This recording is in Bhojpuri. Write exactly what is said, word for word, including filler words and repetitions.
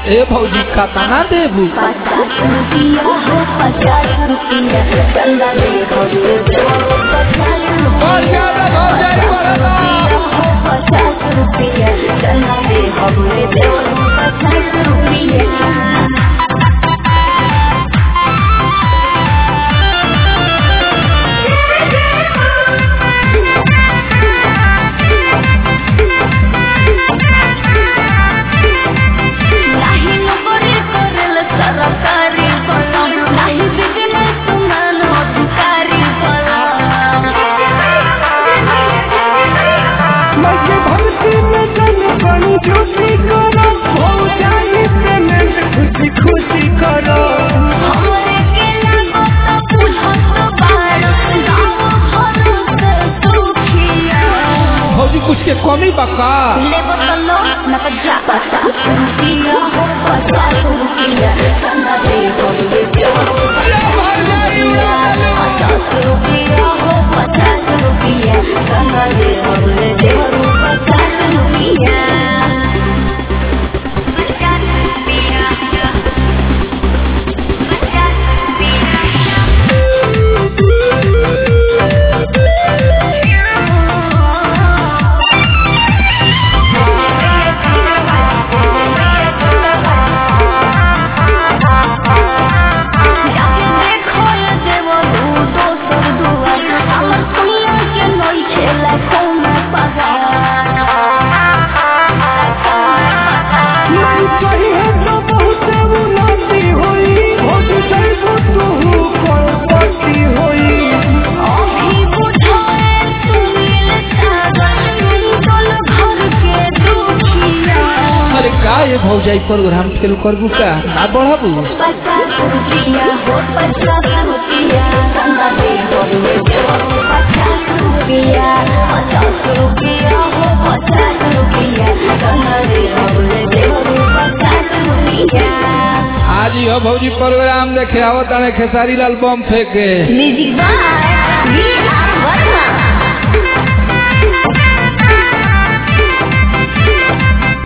ए भौजी कतना देबू पचास रुपया हो पचास रुपया चंदा दे भौजी पचास रुपया हो पचास रुपया चंदा दे भौजी पचास रुपया खुशी करो हमरे के लागो तो बुझत बाड़ गाँव घर से दुखिया भौजी कुछ के कमी बका लेबो तो लो न तो जा पचास रुपया हो पचास रुपया चंदा दे भौजी पचास रुपया हो पचास रुपया चंदा दे भौजी पचास रुपया भौजाई प्रोग्राम फेल करबू का ना बढ़ाबू पचास रुपया हो पचास रुपया चंदा दे पचास रुपया पचास रुपया हो पचास रुपया चंदा दे पचास रुपया आज यो भौजी प्रोग्राम देखे आवत खेसारी लाल बम फेंके म्यूजिक बाय